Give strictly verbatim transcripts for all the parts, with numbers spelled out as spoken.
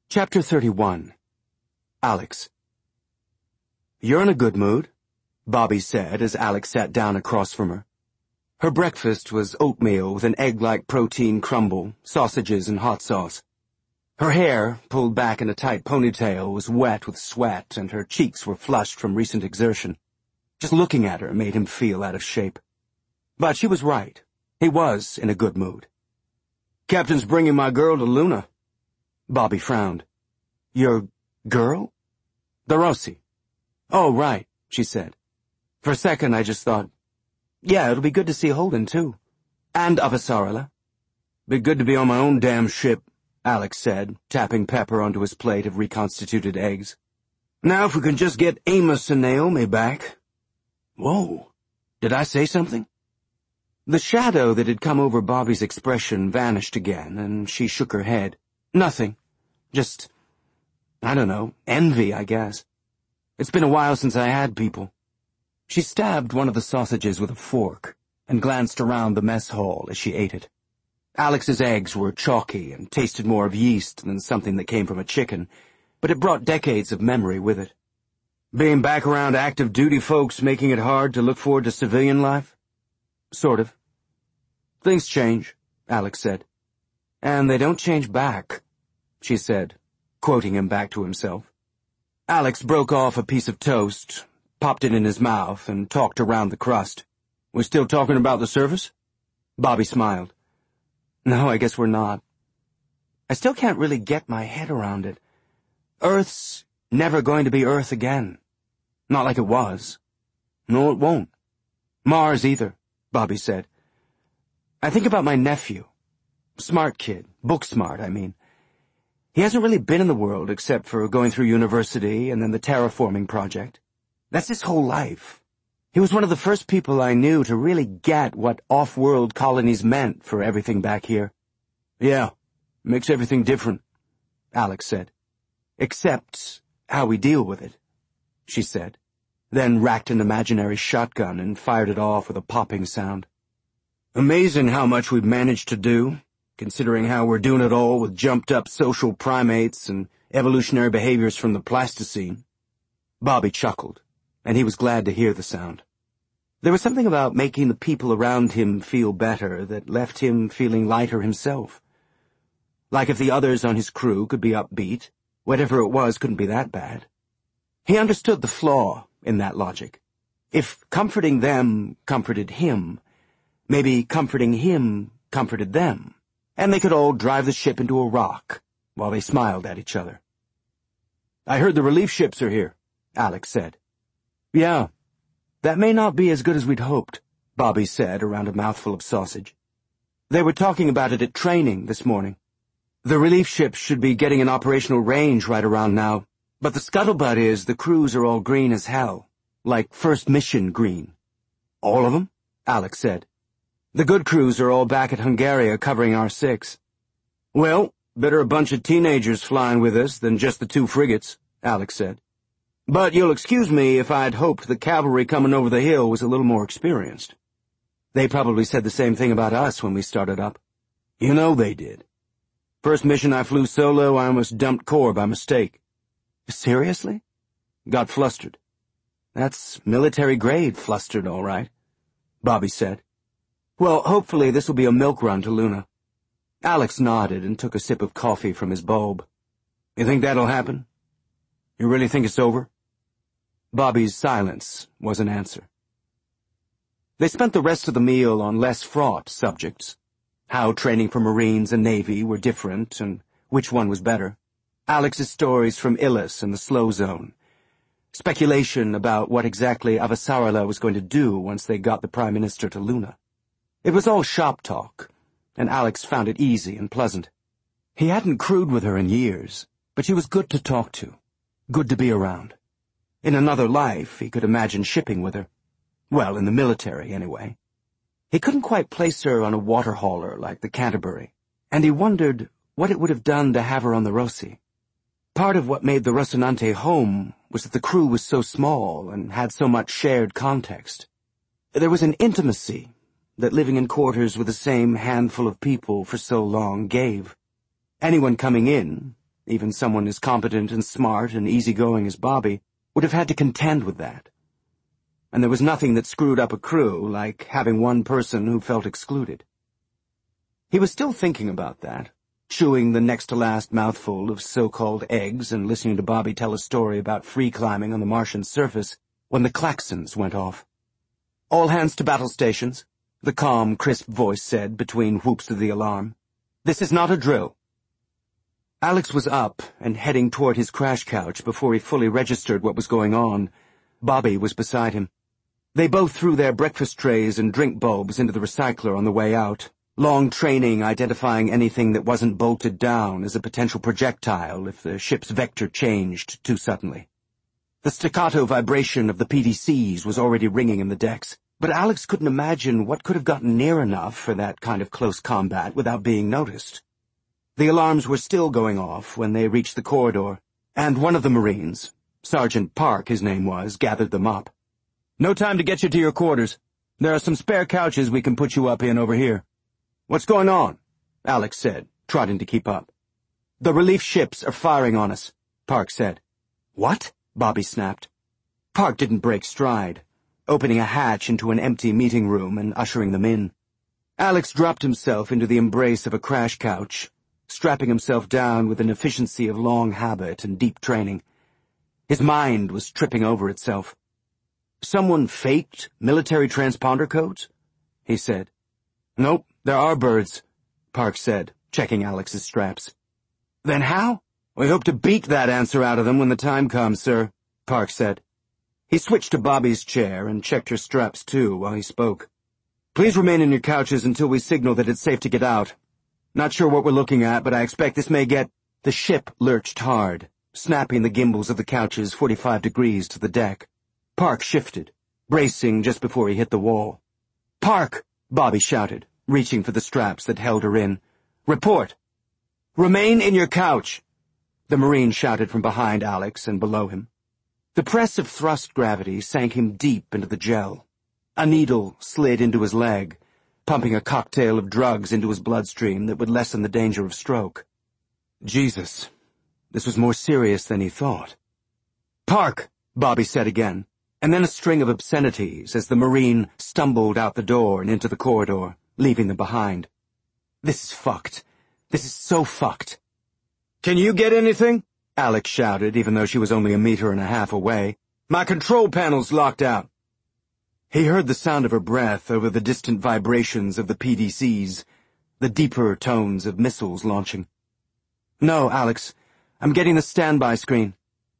Chapter thirty-one. Alex. "You're in a good mood," Bobby said as Alex sat down across from her. Her breakfast was oatmeal with an egg-like protein crumble, sausages, and hot sauce. Her hair, pulled back in a tight ponytail, was wet with sweat, and her cheeks were flushed from recent exertion. Just looking at her made him feel out of shape. But she was right. He was in a good mood. "Captain's bringing my girl to Luna." Bobby frowned. "Your girl?" "The Rossi." "Oh, right," she said. For a second I just thought, yeah, it'll be good to see Holden, too. And Avasarala. "Be good to be on my own damn ship," Alex said, tapping pepper onto his plate of reconstituted eggs. "Now if we can just get Amos and Naomi back." Whoa. Did I say something? The shadow that had come over Bobby's expression vanished again, and she shook her head. Nothing. Just, I don't know, envy, I guess. It's been a while since I had people. She stabbed one of the sausages with a fork and glanced around the mess hall as she ate it. Alex's eggs were chalky and tasted more of yeast than something that came from a chicken, but it brought decades of memory with it. Being back around active duty folks making it hard to look forward to civilian life? Sort of. "Things change," Alex said. "And they don't change back," she said, quoting him back to himself. Alex broke off a piece of toast, popped it in his mouth, and talked around the crust. "We still talking about the surface?" Bobby smiled. "No, I guess we're not. I still can't really get my head around it. Earth's never going to be Earth again. Not like it was. No, it won't. Mars either," Bobby said. "I think about my nephew. Smart kid. Book smart, I mean. He hasn't really been in the world except for going through university and then the terraforming project. That's his whole life. He was one of the first people I knew to really get what off-world colonies meant for everything back here." "Yeah, makes everything different," Alex said. "Except how we deal with it," she said, then racked an imaginary shotgun and fired it off with a popping sound. "Amazing how much we've managed to do, considering how we're doing it all with jumped-up social primates and evolutionary behaviors from the Pleistocene." Bobby chuckled, and he was glad to hear the sound. There was something about making the people around him feel better that left him feeling lighter himself. Like if the others on his crew could be upbeat, whatever it was couldn't be that bad. He understood the flaw in that logic. If comforting them comforted him, maybe comforting him comforted them, and they could all drive the ship into a rock while they smiled at each other. "I heard the relief ships are here," Alex said. "Yeah, that may not be as good as we'd hoped," Bobby said around a mouthful of sausage. "They were talking about it at training this morning. The relief ships should be getting an operational range right around now, but the scuttlebutt is the crews are all green as hell, like first mission green." "All of them?" Alex said. "The good crews are all back at Hungaria covering R six. "Well, better a bunch of teenagers flying with us than just the two frigates," Alex said. "But you'll excuse me if I'd hoped the cavalry coming over the hill was a little more experienced." "They probably said the same thing about us when we started up." "You know they did. First mission I flew solo, I almost dumped core by mistake." "Seriously?" "Got flustered." "That's military-grade flustered, all right," Bobby said. "Well, hopefully this will be a milk run to Luna." Alex nodded and took a sip of coffee from his bulb. "You think that'll happen? You really think it's over?" Bobby's silence was an answer. They spent the rest of the meal on less fraught subjects. How training for Marines and Navy were different and which one was better. Alex's stories from Illis and the Slow Zone. Speculation about what exactly Avasarala was going to do once they got the Prime Minister to Luna. It was all shop talk, and Alex found it easy and pleasant. He hadn't crewed with her in years, but she was good to talk to, good to be around. In another life, he could imagine shipping with her. Well, in the military, anyway. He couldn't quite place her on a water hauler like the Canterbury, and he wondered what it would have done to have her on the Rossi. Part of what made the Rocinante home was that the crew was so small and had so much shared context. There was an intimacy that living in quarters with the same handful of people for so long gave. Anyone coming in, Even someone as competent and smart and easygoing as Bobby would have had to contend with that. And there was nothing that screwed up a crew like having one person who felt excluded. He was still thinking about that, chewing the next-to-last mouthful of so-called eggs and listening to Bobby tell a story about free-climbing on the Martian surface, when the klaxons went off. "All hands to battle stations," the calm, crisp voice said between whoops of the alarm. "This is not a drill." Alex was up and heading toward his crash couch before he fully registered what was going on. Bobby was beside him. They both threw their breakfast trays and drink bulbs into the recycler on the way out, long training identifying anything that wasn't bolted down as a potential projectile if the ship's vector changed too suddenly. The staccato vibration of the P D Cs was already ringing in the decks, but Alex couldn't imagine what could have gotten near enough for that kind of close combat without being noticed. The alarms were still going off when they reached the corridor, and one of the Marines, Sergeant Park his name was, gathered them up. "No time to get you to your quarters. There are some spare couches we can put you up in over here." "What's going on?" Alex said, trotting to keep up. "The relief ships are firing on us," Park said. "What?" Bobby snapped. Park didn't break stride, opening a hatch into an empty meeting room and ushering them in. Alex dropped himself into the embrace of a crash couch, strapping himself down with an efficiency of long habit and deep training. His mind was tripping over itself. "Someone faked military transponder codes?" he said. "Nope, there are birds," Park said, checking Alex's straps. "Then how?" "We hope to beat that answer out of them when the time comes, sir," Park said. He switched to Bobby's chair and checked her straps too while he spoke. "Please remain in your couches until we signal that it's safe to get out. Not sure what we're looking at, but I expect this may get—" The ship lurched hard, snapping the gimbals of the couches forty-five degrees to the deck. Park shifted, bracing just before he hit the wall. "Park!" Bobby shouted, reaching for the straps that held her in. "Report!" "Remain in your couch!" the Marine shouted from behind Alex and below him. The press of thrust gravity sank him deep into the gel. A needle slid into his leg, pumping a cocktail of drugs into his bloodstream that would lessen the danger of stroke. Jesus, this was more serious than he thought. "Park!" Bobby said again, and then a string of obscenities as the Marine stumbled out the door and into the corridor, leaving them behind. "This is fucked. This is so fucked." "Can you get anything?" Alex shouted, even though she was only a meter and a half away. "My control panel's locked out." He heard the sound of her breath over the distant vibrations of the P D Cs, the deeper tones of missiles launching. "No, Alex. I'm getting the standby screen."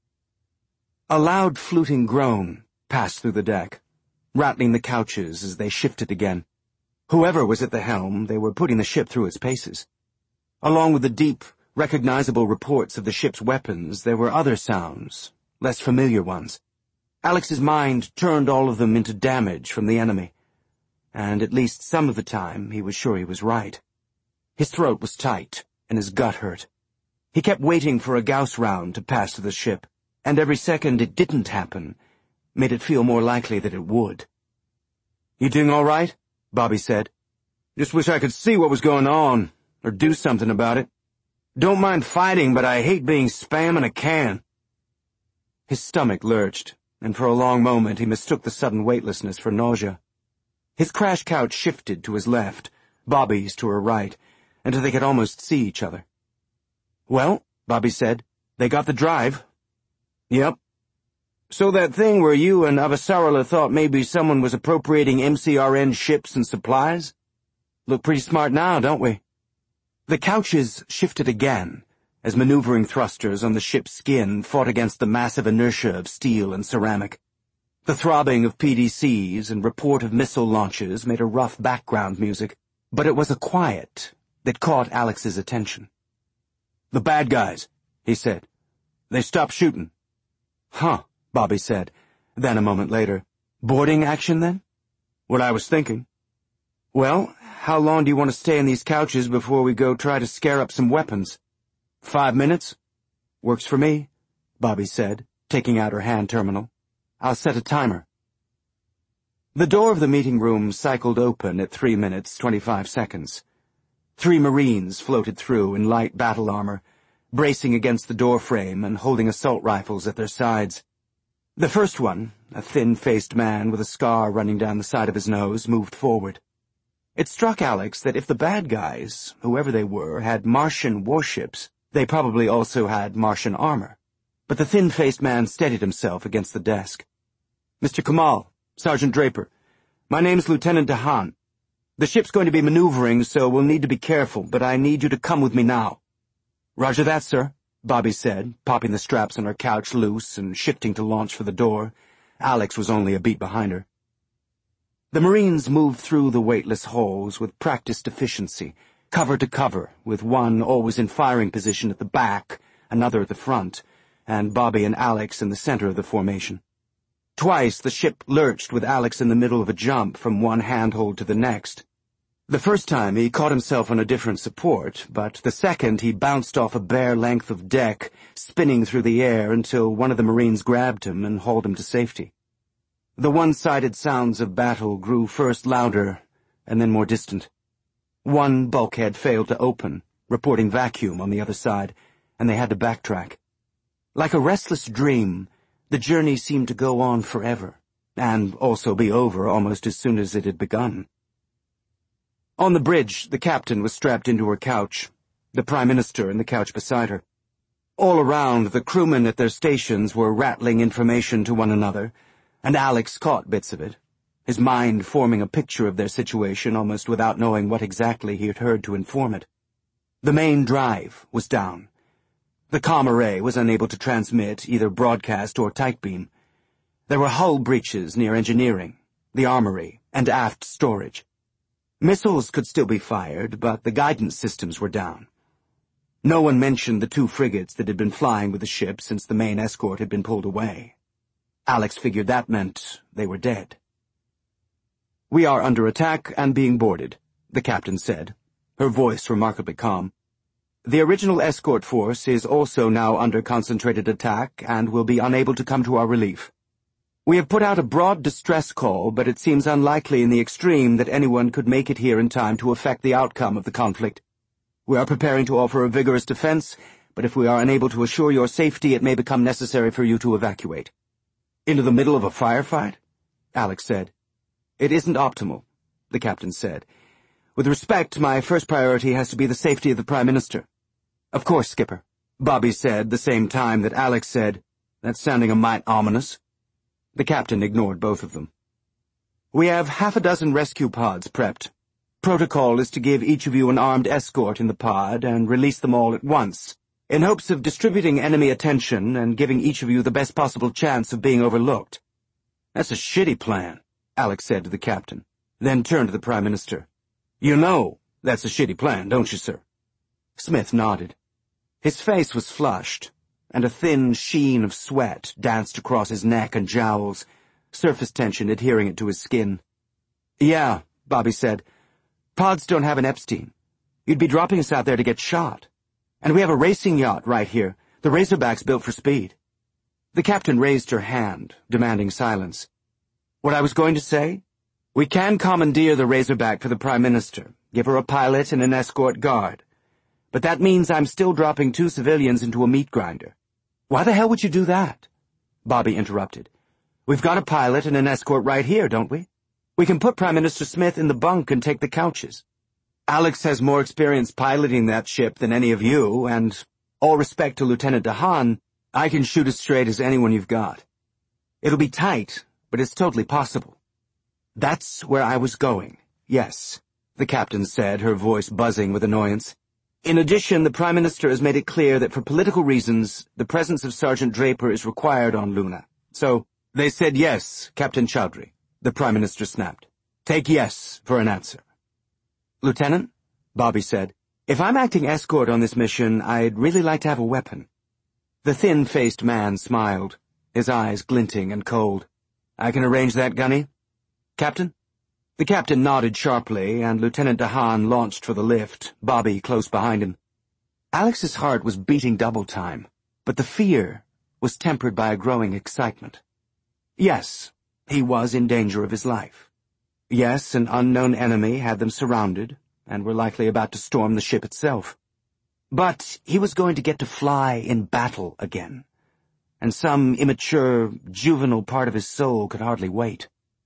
A loud fluting groan passed through the deck, rattling the couches as they shifted again. Whoever was at the helm, they were putting the ship through its paces. Along with the deep, recognizable reports of the ship's weapons, there were other sounds, less familiar ones. Alex's mind turned all of them into damage from the enemy, and at least some of the time he was sure he was right. His throat was tight, and his gut hurt. He kept waiting for a Gauss round to pass through the ship, and every second it didn't happen made it feel more likely that it would. "You doing all right?" Bobby said. "Just wish I could see what was going on, or do something about it. Don't mind fighting, but I hate being spam in a can." His stomach lurched, and for a long moment he mistook the sudden weightlessness for nausea. His crash couch shifted to his left, Bobby's to her right, until they could almost see each other. "Well," Bobby said, "they got the drive." "Yep. So that thing where you and Avasarala thought maybe someone was appropriating M C R N ships and supplies? Look pretty smart now, don't we?" The couches shifted again, as maneuvering thrusters on the ship's skin fought against the massive inertia of steel and ceramic. The throbbing of P D Cs and report of missile launches made a rough background music, but it was a quiet that caught Alex's attention. "The bad guys," he said. "They stopped shooting." "Huh," Bobby said. Then a moment later, "Boarding action, then?" "What I was thinking." "Well, how long do you want to stay in these couches before we go try to scare up some weapons?" "Five minutes." "Works for me," Bobby said, taking out her hand terminal. "I'll set a timer." The door of the meeting room cycled open at three minutes, twenty-five seconds. Three Marines floated through in light battle armor, bracing against the doorframe and holding assault rifles at their sides. The first one, a thin-faced man with a scar running down the side of his nose, moved forward. It struck Alex that if the bad guys, whoever they were, had Martian warships, they probably also had Martian armor. But the thin-faced man steadied himself against the desk. "Mister Kamal, Sergeant Draper, my name's Lieutenant DeHaan. The ship's going to be maneuvering, so we'll need to be careful, but I need you to come with me now." "Roger that, sir," Bobby said, popping the straps on her couch loose and shifting to launch for the door. Alex was only a beat behind her. The Marines moved through the weightless halls with practiced efficiency, cover to cover, with one always in firing position at the back, another at the front, and Bobby and Alex in the center of the formation. Twice the ship lurched with Alex in the middle of a jump from one handhold to the next. The first time he caught himself on a different support, but the second he bounced off a bare length of deck, spinning through the air until one of the Marines grabbed him and hauled him to safety. The one-sided sounds of battle grew first louder and then more distant. One bulkhead failed to open, reporting vacuum on the other side, and they had to backtrack. Like a restless dream, the journey seemed to go on forever, and also be over almost as soon as it had begun. On the bridge, the captain was strapped into her couch, the Prime Minister in the couch beside her. All around, the crewmen at their stations were rattling information to one another, and Alex caught bits of it, his mind forming a picture of their situation almost without knowing what exactly he had heard to inform it. The main drive was down. The comm array was unable to transmit either broadcast or tight beam. There were hull breaches near engineering, the armory, and aft storage. Missiles could still be fired, but the guidance systems were down. No one mentioned the two frigates that had been flying with the ship since the main escort had been pulled away. Alex figured that meant they were dead. "We are under attack and being boarded," the captain said, her voice remarkably calm. "The original escort force is also now under concentrated attack and will be unable to come to our relief. We have put out a broad distress call, but it seems unlikely in the extreme that anyone could make it here in time to affect the outcome of the conflict. We are preparing to offer a vigorous defense, but if we are unable to assure your safety, it may become necessary for you to evacuate." "Into the middle of a firefight?" Alex said. "It isn't optimal," the captain said. "With respect, my first priority has to be the safety of the Prime Minister." "Of course, Skipper," Bobby said the same time that Alex said, "That's sounding a mite ominous." The captain ignored both of them. "We have half a dozen rescue pods prepped. Protocol is to give each of you an armed escort in the pod and release them all at once, in hopes of distributing enemy attention and giving each of you the best possible chance of being overlooked." "That's a shitty plan," Alex said to the captain, then turned to the Prime Minister. "You know that's a shitty plan, don't you, sir?" Smith nodded. His face was flushed, and a thin sheen of sweat danced across his neck and jowls, surface tension adhering it to his skin. "Yeah," Bobby said. "Pods don't have an Epstein. You'd be dropping us out there to get shot. And we have a racing yacht right here, the Razorback's built for speed." The captain raised her hand, demanding silence. "What I was going to say? We can commandeer the Razorback for the Prime Minister, give her a pilot and an escort guard. But that means I'm still dropping two civilians into a meat grinder." "Why the hell would you do that?" Bobby interrupted. "We've got a pilot and an escort right here, don't we? We can put Prime Minister Smith in the bunk and take the couches. Alex has more experience piloting that ship than any of you, and, all respect to Lieutenant DeHaan, I can shoot as straight as anyone you've got. It'll be tight, but it's totally possible." "That's where I was going, yes," the captain said, her voice buzzing with annoyance. "In addition, the Prime Minister has made it clear that for political reasons, the presence of Sergeant Draper is required on Luna. So, they said yes, Captain Chowdhury," the Prime Minister snapped. "Take yes for an answer." "Lieutenant," Bobby said, "if I'm acting escort on this mission, I'd really like to have a weapon." The thin-faced man smiled, his eyes glinting and cold. "I can arrange that, Gunny." "Captain?" The captain nodded sharply, and Lieutenant DeHaan launched for the lift, Bobby close behind him. Alex's heart was beating double time, but the fear was tempered by a growing excitement. Yes, he was in danger of his life. Yes, an unknown enemy had them surrounded, and were likely about to storm the ship itself. But he was going to get to fly in battle again, and some immature, juvenile part of his soul could hardly wait.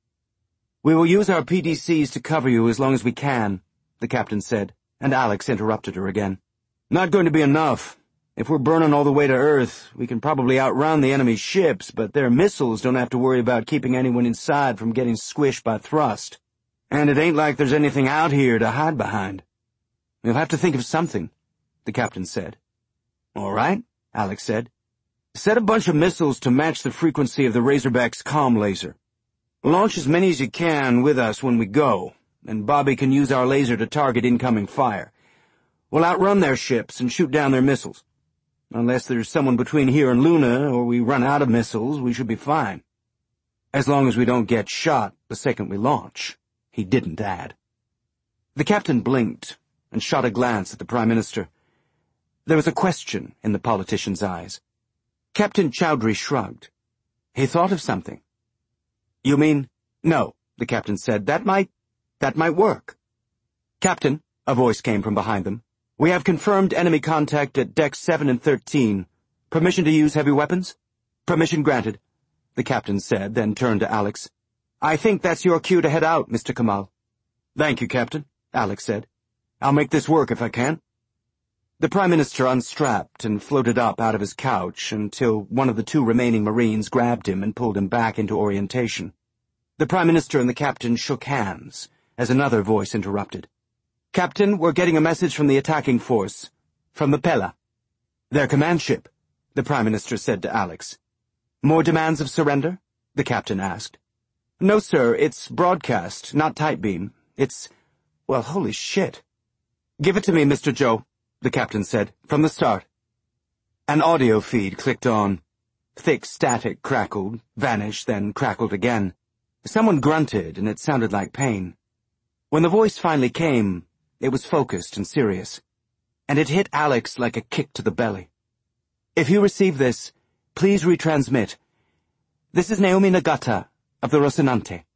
"We will use our P D Cs to cover you as long as we can," the captain said, and Alex interrupted her again. "Not going to be enough. If we're burning all the way to Earth, we can probably outrun the enemy's ships, but their missiles don't have to worry about keeping anyone inside from getting squished by thrust. And it ain't like there's anything out here to hide behind. You'll have to think of something," the captain said. "All right," Alex said. "Set a bunch of missiles to match the frequency of the Razorback's comm laser. Launch as many as you can with us when we go, and Bobby can use our laser to target incoming fire. We'll outrun their ships and shoot down their missiles. Unless there's someone between here and Luna, or we run out of missiles, we should be fine. As long as we don't get shot the second we launch," he didn't add. The captain blinked and shot a glance at the Prime Minister. There was a question in the politician's eyes. Captain Chowdhury shrugged. He thought of something. "You mean—" "No," the captain said. That might... that might work." "Captain," a voice came from behind them. "We have confirmed enemy contact at decks seven and thirteen. Permission to use heavy weapons?" "Permission granted," the captain said, then turned to Alex. "I think that's your cue to head out, Mister Kamal." "Thank you, Captain," Alex said. "I'll make this work if I can." The Prime Minister unstrapped and floated up out of his couch until one of the two remaining Marines grabbed him and pulled him back into orientation. The Prime Minister and the captain shook hands as another voice interrupted. "Captain, we're getting a message from the attacking force. From the Pella." "Their command ship," the Prime Minister said to Alex. "More demands of surrender?" the captain asked. "No, sir, it's broadcast, not tight beam. It's... well, holy shit." "Give it to me, Mister Joe," the captain said, "from the start." An audio feed clicked on. Thick static crackled, vanished, then crackled again. Someone grunted, and it sounded like pain. When the voice finally came, it was focused and serious, and it hit Alex like a kick to the belly. "If you receive this, please retransmit. This is Naomi Nagata of the Rocinante.